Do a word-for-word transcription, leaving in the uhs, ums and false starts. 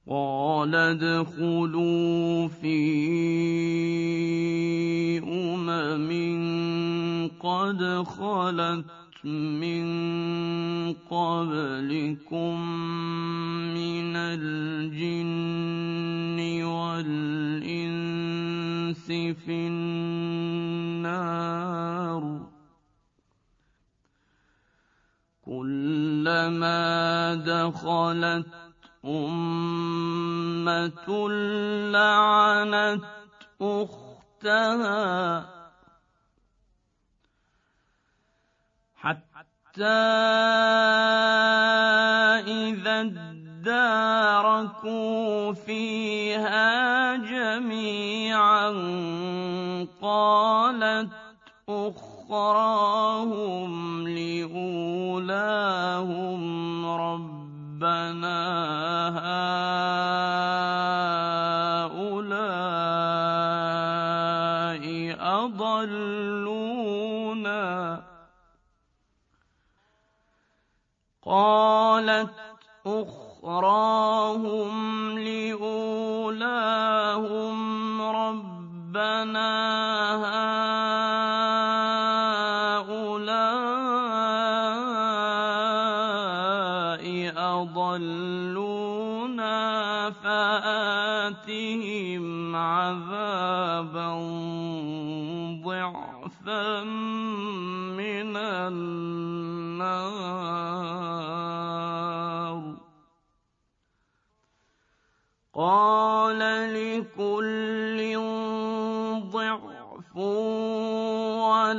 قال ادخلوا في أمم قد خلت من قبلكم من الجن والإنس في النار كلما دخلت أمة لعنت أختها حتى إذا اداركوا فيها جميعا قالت أخراهم لأولاهم ربنا هؤلاء أضلونا قالت أخراهم لأولاهم ربنا هؤلاء أضلونا فآتهم عذابا ضعفا من النار قال لكل ضعف ولكن لا تعلمون.